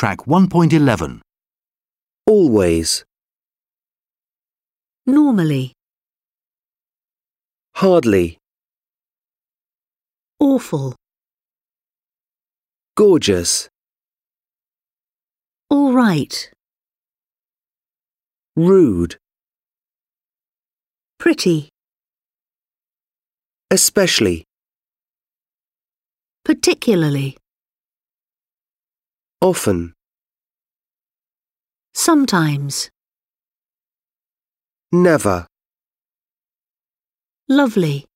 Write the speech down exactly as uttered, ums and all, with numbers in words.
Track one point eleven. Always. Normally. Hardly. Awful. Gorgeous. All right. Rude. Pretty. Especially. Particularly. Often. Sometimes. Never. Lovely.